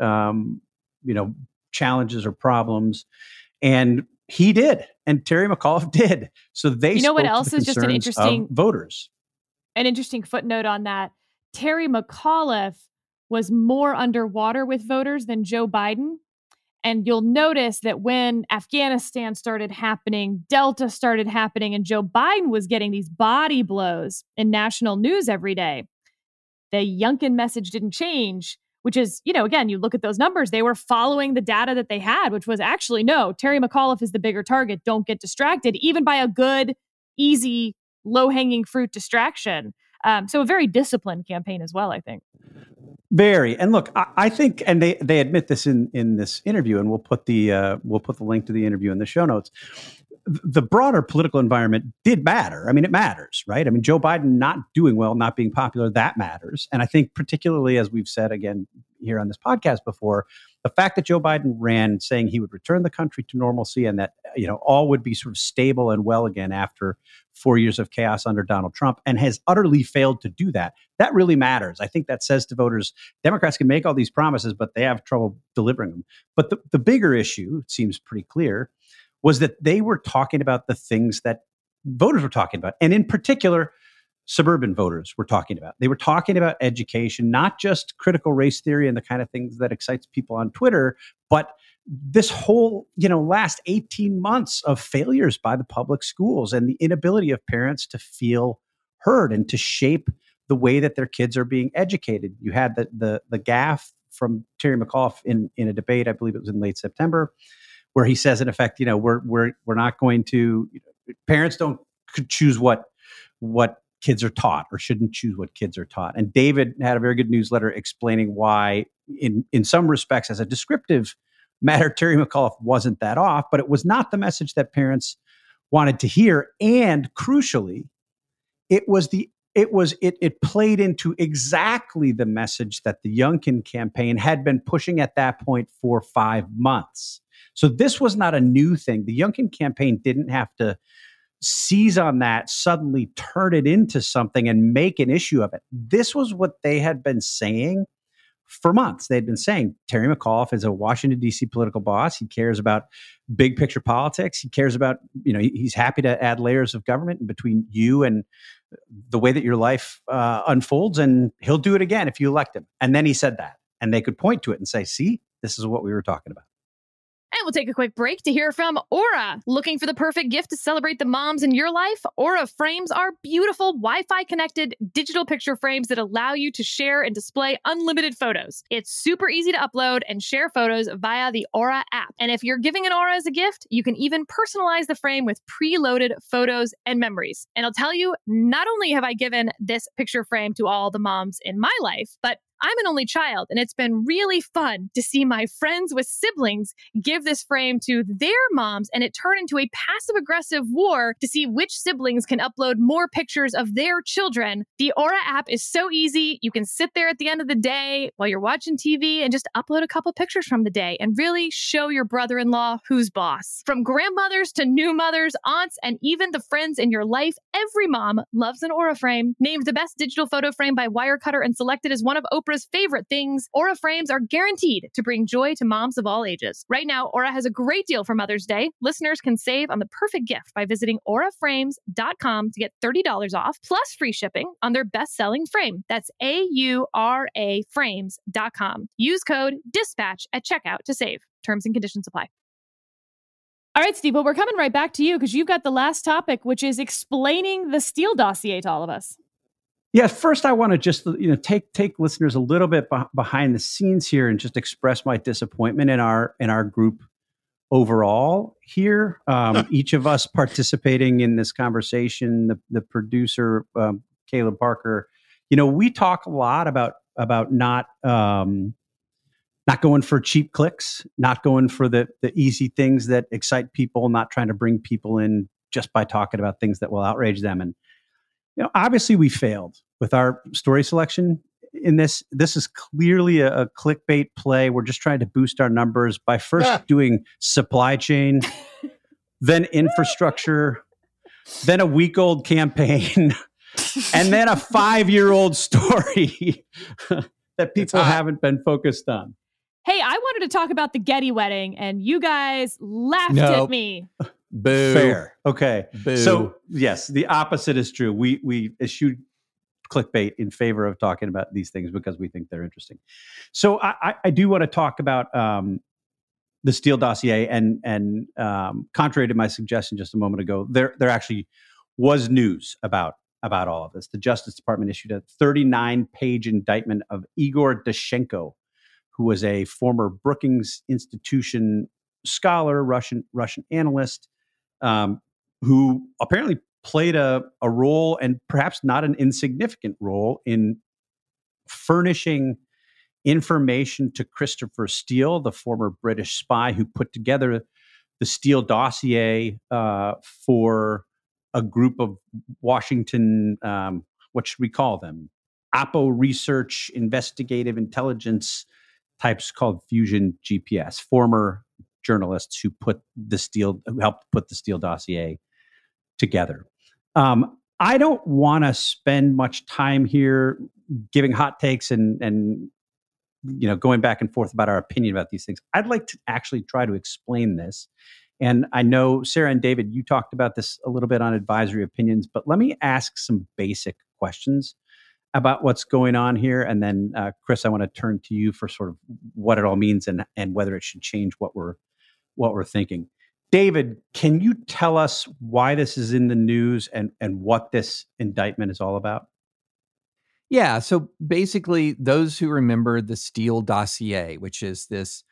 challenges or problems. And he did, and Terry McAuliffe did. So they, what else is just an interesting voters. An interesting footnote on that. Terry McAuliffe was more underwater with voters than Joe Biden. And you'll notice that when Afghanistan started happening, Delta started happening, and Joe Biden was getting these body blows in national news every day, the Youngkin message didn't change, which is, again, you look at those numbers, they were following the data that they had, which was actually, no, Terry McAuliffe is the bigger target. Don't get distracted, even by a good, easy, low-hanging fruit distraction. So a very disciplined campaign as well, I think. Very. And look, I think, and they admit this in this interview, and we'll put the link to the interview in the show notes. The broader political environment did matter. I mean, it matters, right? I mean, Joe Biden not doing well, not being popular, that matters. And I think particularly, as we've said again here on this podcast before, the fact that Joe Biden ran saying he would return the country to normalcy and that, all would be sort of stable and well again after 4 years of chaos under Donald Trump, and has utterly failed to do that. That really matters. I think that says to voters, Democrats can make all these promises, but they have trouble delivering them. But the bigger issue, it seems pretty clear, was that they were talking about the things that voters were talking about. And in particular, suburban voters were talking about. They were talking about education, not just critical race theory and the kind of things that excites people on Twitter, but this whole, last 18 months of failures by the public schools and the inability of parents to feel heard and to shape the way that their kids are being educated. You had the gaffe from Terry McAuliffe in a debate, I believe it was in late September, where he says, in effect, we're not going to, parents don't choose what kids are taught, or shouldn't choose what kids are taught. And David had a very good newsletter explaining why, in some respects, as a descriptive matter, Terry McAuliffe wasn't that off, but it was not the message that parents wanted to hear. And crucially, it played into exactly the message that the Youngkin campaign had been pushing at that point for 5 months. So this was not a new thing. The Youngkin campaign didn't have to seize on that, suddenly turn it into something and make an issue of it. This was what they had been saying for months. They'd been saying Terry McAuliffe is a Washington, D.C. political boss. He cares about big picture politics. He cares about, he's happy to add layers of government in between you and the way that your life unfolds. And he'll do it again if you elect him. And then he said that, and they could point to it and say, see, this is what we were talking about. And we'll take a quick break to hear from Aura. Looking for the perfect gift to celebrate the moms in your life? Aura frames are beautiful Wi-Fi connected digital picture frames that allow you to share and display unlimited photos. It's super easy to upload and share photos via the Aura app. And if you're giving an Aura as a gift, you can even personalize the frame with preloaded photos and memories. And I'll tell you, not only have I given this picture frame to all the moms in my life, but I'm an only child, and it's been really fun to see my friends with siblings give this frame to their moms, and it turned into a passive-aggressive war to see which siblings can upload more pictures of their children. The Aura app is so easy. You can sit there at the end of the day while you're watching TV and just upload a couple pictures from the day and really show your brother-in-law who's boss. From grandmothers to new mothers, aunts, and even the friends in your life, every mom loves an Aura frame. Named the best digital photo frame by Wirecutter and selected as one of Oprah's favorite things, Aura frames are guaranteed to bring joy to moms of all ages. Right now, Aura has a great deal for Mother's Day. Listeners can save on the perfect gift by visiting auraframes.com to get $30 off, plus free shipping on their best-selling frame. That's AURA frames.com. Use code DISPATCH at checkout to save. Terms and conditions apply. All right, Steve, well, we're coming right back to you because you've got the last topic, which is explaining the Steele dossier to all of us. Yeah, first I want to just take listeners a little bit behind the scenes here and just express my disappointment in our group overall here. Each of us participating in this conversation, the producer Caleb Parker, we talk a lot about not going for cheap clicks, not going for the easy things that excite people, not trying to bring people in just by talking about things that will outrage them. And obviously we failed with our story selection in this. This is clearly a clickbait play. We're just trying to boost our numbers by first doing supply chain, then infrastructure, then a week-old campaign, and then a 5-year-old story that people haven't been focused on. Hey, I wanted to talk about the Getty wedding, and you guys laughed at me. Boo. Fair. Okay. Boo. So yes, the opposite is true. We eschewed clickbait in favor of talking about these things because we think they're interesting. So I do want to talk about the Steele dossier, and contrary to my suggestion just a moment ago, there actually was news about all of this. The Justice Department issued a 39-page indictment of Igor Danchenko, who was a former Brookings Institution scholar, Russian analyst, who apparently played a role, and perhaps not an insignificant role, in furnishing information to Christopher Steele, the former British spy who put together the Steele dossier for a group of Washington, what should we call them? Oppo research, investigative intelligence types called Fusion GPS, former journalists who helped put the Steele dossier together. I don't want to spend much time here giving hot takes and going back and forth about our opinion about these things. I'd like to actually try to explain this. And I know, Sarah and David, you talked about this a little bit on advisory opinions, but let me ask some basic questions about what's going on here. And then, Chris, I want to turn to you for sort of what it all means and whether it should change what we're thinking. David, can you tell us why this is in the news and what this indictment is all about? Yeah. So basically, those who remember the Steele dossier, which is this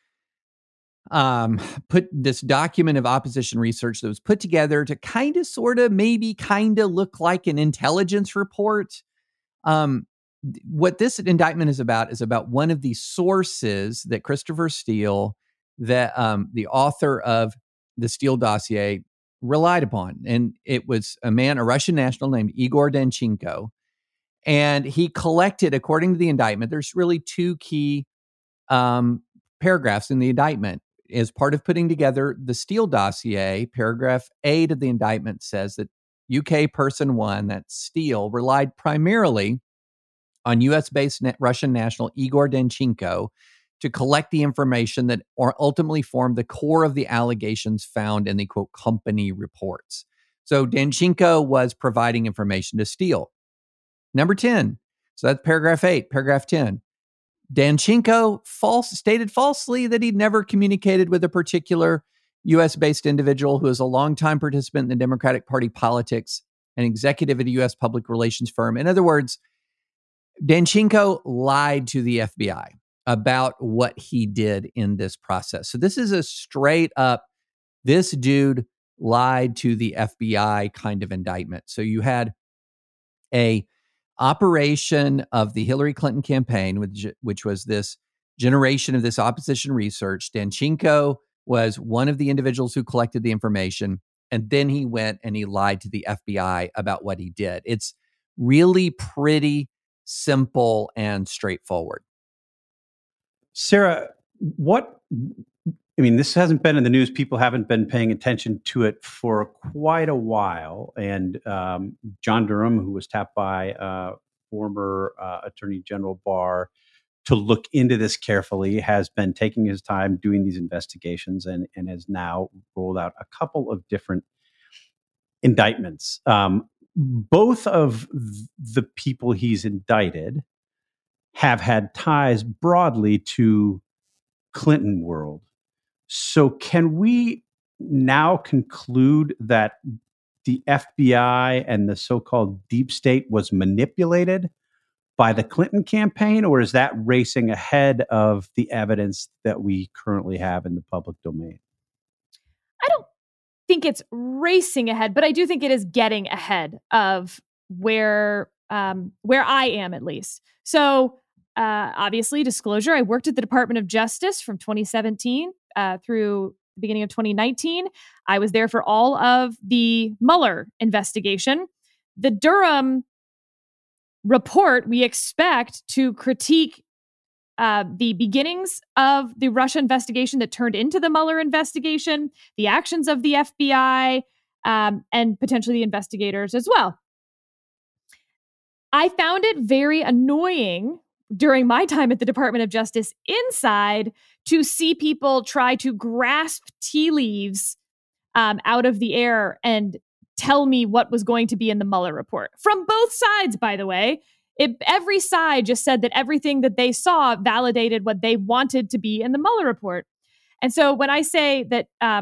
document of opposition research that was put together to kind of, sort of, maybe kind of look like an intelligence report. What this indictment is about one of the sources that Christopher Steele, that the author of the Steele dossier, relied upon. And it was a Russian national named Igor Danchenko. And he collected, according to the indictment, there's really two key paragraphs in the indictment. As part of putting together the Steele dossier, paragraph 8 of the indictment says that UK person one, that's Steele, relied primarily on US-based Russian national Igor Danchenko to collect the information that ultimately formed the core of the allegations found in the, quote, company reports. So Danchenko was providing information to Steele. Number 10, so that's paragraph 8. Paragraph 10. Danchenko stated falsely that he'd never communicated with a particular U.S.-based individual who is a longtime participant in the Democratic Party politics, an executive at a U.S. public relations firm. In other words, Danchenko lied to the FBI about what he did in this process. So this is a straight up, this dude lied to the FBI kind of indictment. So you had a operation of the Hillary Clinton campaign, which was this generation of this opposition research. Danchenko was one of the individuals who collected the information, and then he went and he lied to the FBI about what he did. It's really pretty simple and straightforward. Sarah, this hasn't been in the news. People haven't been paying attention to it for quite a while. And John Durham, who was tapped by former Attorney General Barr to look into this carefully, has been taking his time doing these investigations and has now rolled out a couple of different indictments. Both of the people he's indicted have had ties broadly to Clinton world. So can we now conclude that the FBI and the so-called deep state was manipulated by the Clinton campaign, or is that racing ahead of the evidence that we currently have in the public domain? I don't think it's racing ahead, but I do think it is getting ahead of where I am, at least. So obviously, disclosure, I worked at the Department of Justice from 2017 through the beginning of 2019. I was there for all of the Mueller investigation. The Durham report, we expect to critique the beginnings of the Russia investigation that turned into the Mueller investigation, the actions of the FBI, and potentially the investigators as well. I found it very annoying during my time at the Department of Justice inside to see people try to grasp tea leaves out of the air and tell me what was going to be in the Mueller report. From both sides, by the way. Every side just said that everything that they saw validated what they wanted to be in the Mueller report. And so when I say that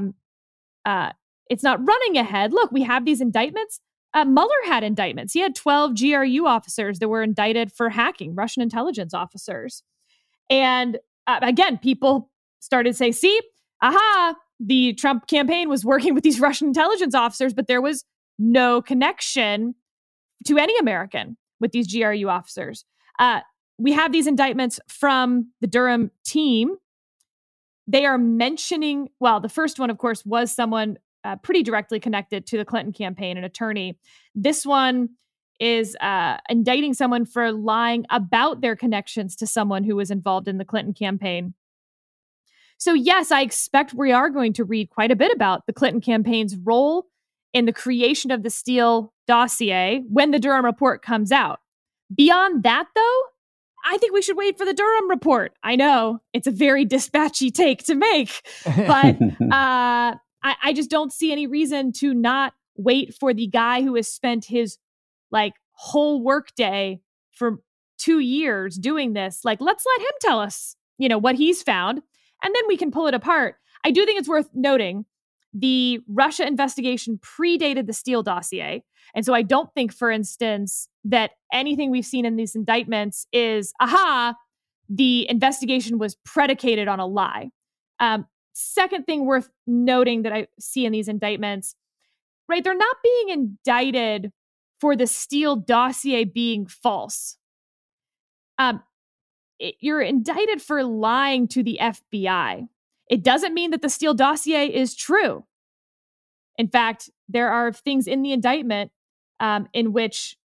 it's not running ahead, look, we have these indictments. Mueller had indictments. He had 12 GRU officers that were indicted for hacking, Russian intelligence officers. And again, people started to say, see, the Trump campaign was working with these Russian intelligence officers, but there was no connection to any American with these GRU officers. We have these indictments from the Durham team. They are mentioning, well, the first one, of course, was someone pretty directly connected to the Clinton campaign, an attorney. This one is indicting someone for lying about their connections to someone who was involved in the Clinton campaign. So yes, I expect we are going to read quite a bit about the Clinton campaign's role in the creation of the Steele dossier when the Durham report comes out. Beyond that, though, I think we should wait for the Durham report. I know it's a very dispatchy take to make, but I just don't see any reason to not wait for the guy who has spent his whole workday for 2 years doing this. Let's let him tell us, what he's found, and then we can pull it apart. I do think it's worth noting the Russia investigation predated the Steele dossier. And so I don't think, for instance, that anything we've seen in these indictments is, the investigation was predicated on a lie. Second thing worth noting that I see in these indictments, right? They're not being indicted for the Steele dossier being false. You're indicted for lying to the FBI. It doesn't mean that the Steele dossier is true. In fact, there are things in the indictment in which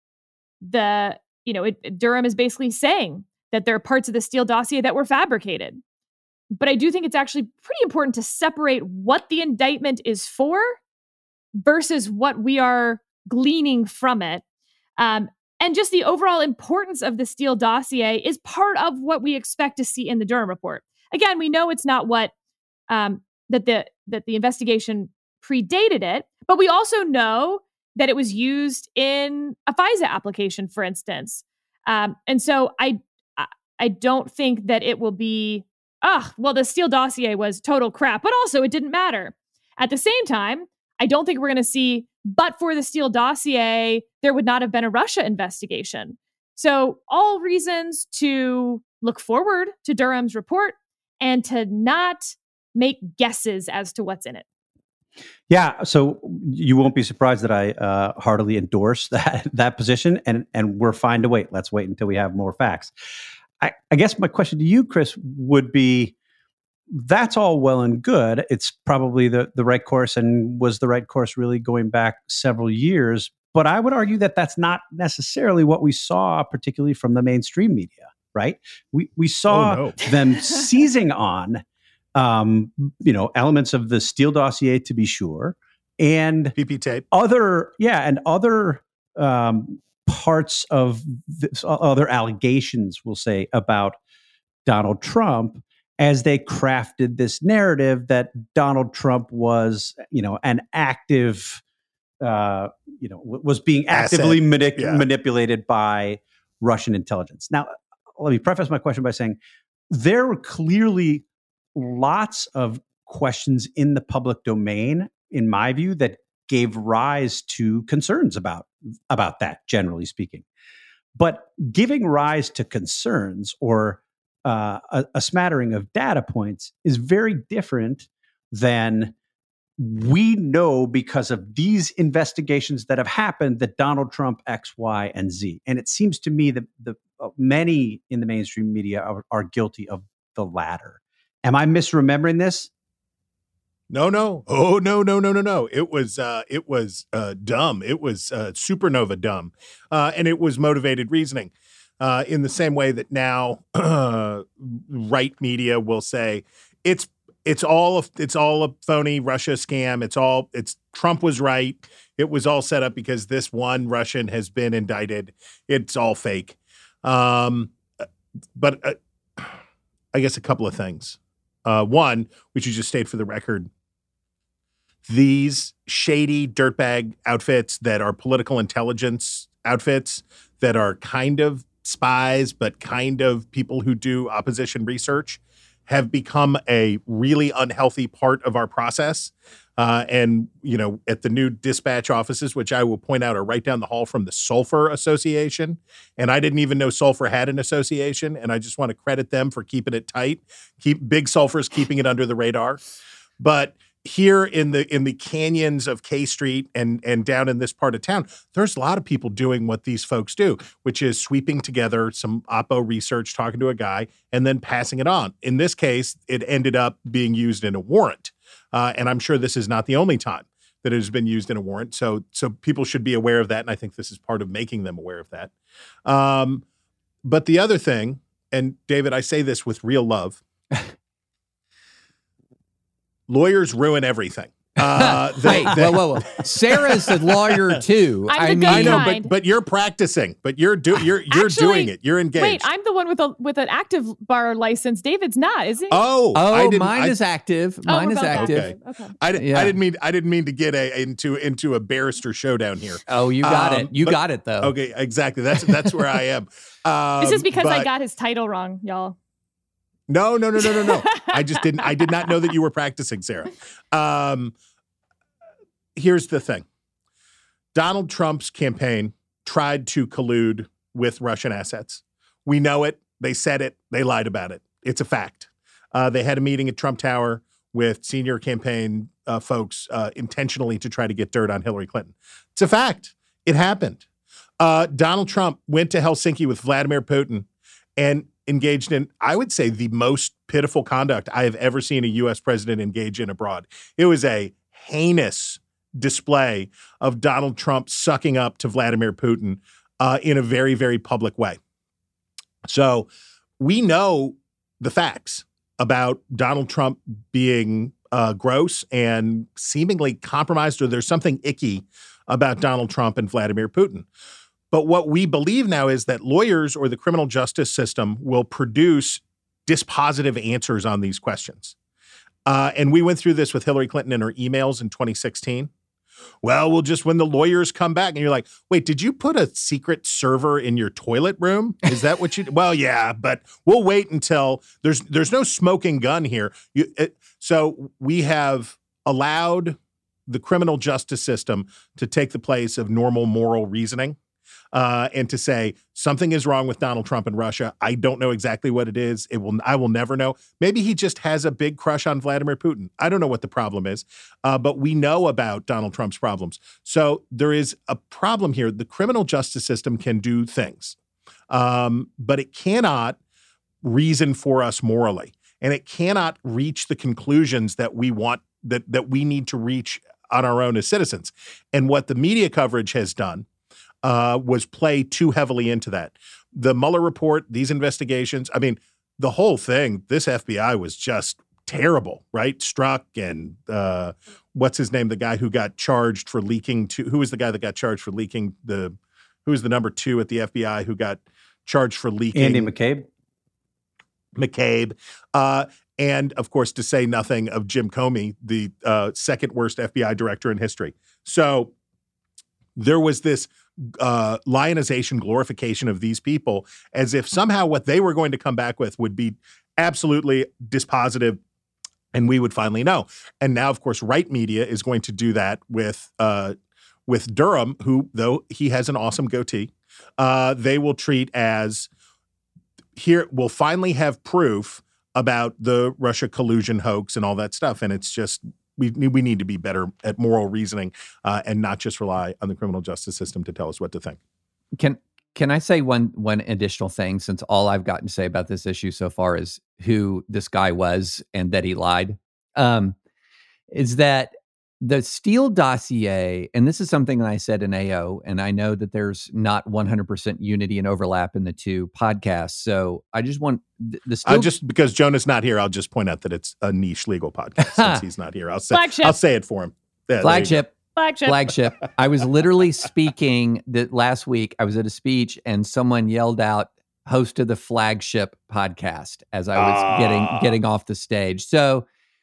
Durham is basically saying that there are parts of the Steele dossier that were fabricated. But I do think it's actually pretty important to separate what the indictment is for versus what we are gleaning from it. And just the overall importance of the Steele dossier is part of what we expect to see in the Durham report. Again, we know it's not what that the investigation predated it, but we also know that it was used in a FISA application, for instance. And so I don't think that it will be, the Steele dossier was total crap, but also it didn't matter. At the same time, I don't think we're going to see, but for the Steele dossier, there would not have been a Russia investigation. So all reasons to look forward to Durham's report and to not make guesses as to what's in it. Yeah, so you won't be surprised that I heartily endorse that position, and we're fine to wait. Let's wait until we have more facts. I guess my question to you, Chris, would be, that's all well and good. It's probably the right course, and was the right course really going back several years. But I would argue that that's not necessarily what we saw, particularly from the mainstream media, right? We saw them seizing on elements of the Steele dossier, to be sure, and PP tape, other parts of this, other allegations, we'll say, about Donald Trump, as they crafted this narrative that Donald Trump was, an active, was being actively manipulated by Russian intelligence. Now, let me preface my question by saying there were clearly lots of questions in the public domain, in my view, that gave rise to concerns about that, generally speaking. But giving rise to concerns or a smattering of data points is very different than, we know because of these investigations that have happened that Donald Trump X, Y, and Z. And it seems to me that many in the mainstream media are guilty of the latter. Am I misremembering this? No. Oh, no. It was dumb. It was supernova dumb. And it was motivated reasoning. In the same way that now right media will say it's all a phony Russia scam. It's Trump was right. It was all set up because this one Russian has been indicted. It's all fake. But I guess a couple of things. One, we should just state for the record, these shady dirtbag outfits that are political intelligence outfits that are kind of spies, but kind of people who do opposition research have become a really unhealthy part of our process. And, at the new dispatch offices, which I will point out are right down the hall from the Sulfur Association. And I didn't even know Sulfur had an association. And I just want to credit them for keeping it tight. Big Sulfur's keeping it under the radar. But here in the canyons of K Street and down in this part of town, there's a lot of people doing what these folks do, which is sweeping together some Oppo research, talking to a guy, and then passing it on. In this case, it ended up being used in a warrant. And I'm sure this is not the only time that it has been used in a warrant. So people should be aware of that. And I think this is part of making them aware of that. But the other thing, and David, I say this with real love, lawyers ruin everything. Whoa. Sarah's a lawyer too. I know, but you're practicing. But you're doing it. You're engaged. Wait, I'm the one with an active bar license. David's not, is he? Mine is active. Mine is active. Okay. I didn't mean to get into a barrister showdown here. Oh, you got it. You got it though. Okay, exactly. That's where I am. This is because I got his title wrong, y'all. No. I did not know that you were practicing, Sarah. Here's the thing. Donald Trump's campaign tried to collude with Russian assets. We know it. They said it. They lied about it. It's a fact. They had a meeting at Trump Tower with senior campaign folks intentionally to try to get dirt on Hillary Clinton. It's a fact. It happened. Donald Trump went to Helsinki with Vladimir Putin and engaged in, I would say, the most pitiful conduct I have ever seen a U.S. president engage in abroad. It was a heinous display of Donald Trump sucking up to Vladimir Putin in a very, very public way. So we know the facts about Donald Trump being gross and seemingly compromised, or there's something icky about Donald Trump and Vladimir Putin. But what we believe now is that lawyers or the criminal justice system will produce dispositive answers on these questions. And we went through this with Hillary Clinton in her emails in 2016. Well, when the lawyers come back, and you're like, wait, did you put a secret server in your toilet room? Is that what you did? Well, yeah, but we'll wait until there's no smoking gun here. So we have allowed the criminal justice system to take the place of normal moral reasoning. And to say something is wrong with Donald Trump and Russia. I don't know exactly what it is. I will never know. Maybe he just has a big crush on Vladimir Putin. I don't know what the problem is, but we know about Donald Trump's problems. So there is a problem here. The criminal justice system can do things, but it cannot reason for us morally, and it cannot reach the conclusions that we want, that we need to reach on our own as citizens. And what the media coverage has done was play too heavily into that. The Mueller report, these investigations, I mean, the whole thing, this FBI was just terrible, right? Strzok and what's his name? The guy who got charged for leaking who was the guy that got charged for leaking who was the number 2 at the FBI who got charged for leaking? Andy McCabe. And of course, to say nothing of Jim Comey, the second worst FBI director in history. So there was this lionization, glorification of these people as if somehow what they were going to come back with would be absolutely dispositive and we would finally know. And now, of course, right media is going to do that with Durham, who, though he has an awesome goatee, they will treat as we'll finally have proof about the Russia collusion hoax and all that stuff. And it's just, we need to be better at moral reasoning and not just rely on the criminal justice system to tell us what to think. Can I say one additional thing, since all I've gotten to say about this issue so far is who this guy was and that he lied? is that the Steele dossier, and this is something that I said in AO, and I know that there's not 100% unity and overlap in the two podcasts. So I just want the Steele. Just because Jonah's not here, I'll just point out that it's a niche legal podcast since he's not here. I'll say it for him. Yeah, Flagship. I was literally speaking last week. I was at a speech and someone yelled out, "Host of the Flagship podcast," as I was getting off the stage. So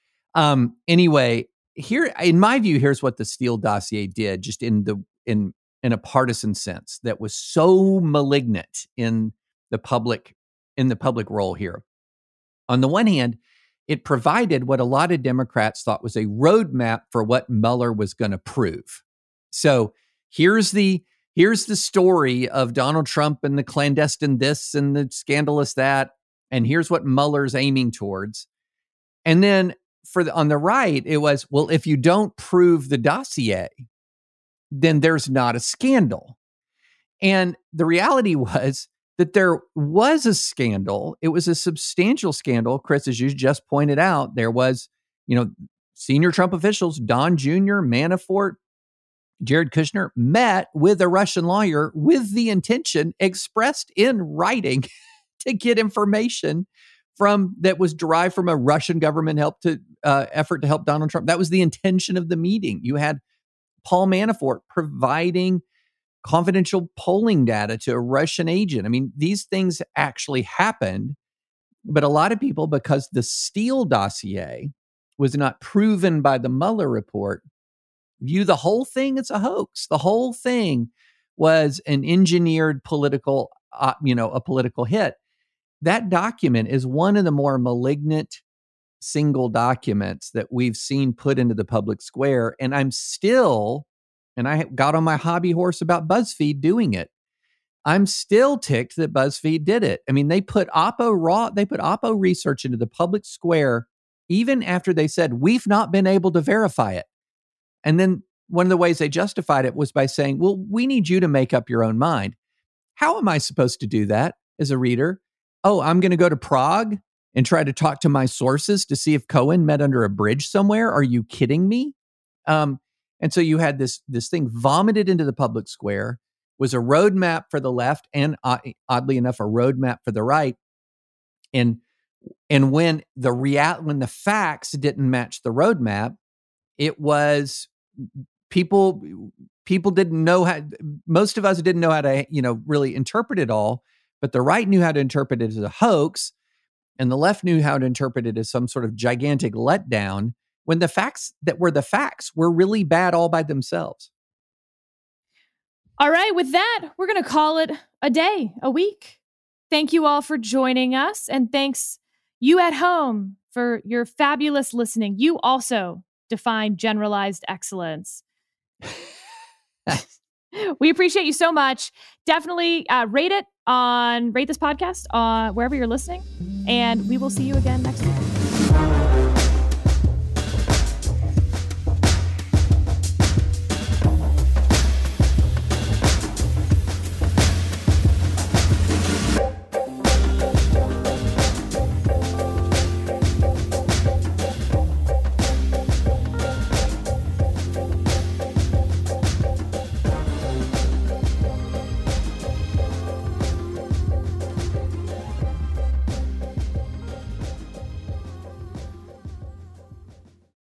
anyway, here, in my view, here's what the Steele dossier did, just in a partisan sense, that was so malignant in the public role here. On the one hand, it provided what a lot of Democrats thought was a roadmap for what Mueller was going to prove. So here's the story of Donald Trump and the clandestine this and the scandalous that, and here's what Mueller's aiming towards. And then on the right, it was, well, if you don't prove the dossier, then there's not a scandal. And the reality was that there was a scandal. It was a substantial scandal. Chris, as you just pointed out, there was, senior Trump officials, Don Jr., Manafort, Jared Kushner, met with a Russian lawyer with the intention expressed in writing to get information that was derived from a Russian government effort to help Donald Trump. That was the intention of the meeting. You had Paul Manafort providing confidential polling data to a Russian agent. I mean, these things actually happened, but a lot of people, because the Steele dossier was not proven by the Mueller report, view the whole thing as a hoax. The whole thing was an engineered political, a political hit. That document is one of the more malignant single documents that we've seen put into the public square. And I got on my hobby horse about BuzzFeed doing it. I'm still ticked that BuzzFeed did it. I mean, they put Oppo research into the public square, even after they said, we've not been able to verify it. And then one of the ways they justified it was by saying, well, we need you to make up your own mind. How am I supposed to do that as a reader? Oh, I'm going to go to Prague and try to talk to my sources to see if Cohen met under a bridge somewhere. Are you kidding me? And so you had this thing vomited into the public square, was a roadmap for the left and oddly enough, a roadmap for the right. And when the facts didn't match the roadmap, it was people didn't know how. Most of us didn't know how to really interpret it all. But the right knew how to interpret it as a hoax, and the left knew how to interpret it as some sort of gigantic letdown, when the facts that were the facts were really bad all by themselves. All right, with that, we're going to call it a day, a week. Thank you all for joining us, and thanks you at home for your fabulous listening. You also define generalized excellence. We appreciate you so much. Definitely rate this podcast wherever you're listening, and we will see you again next week.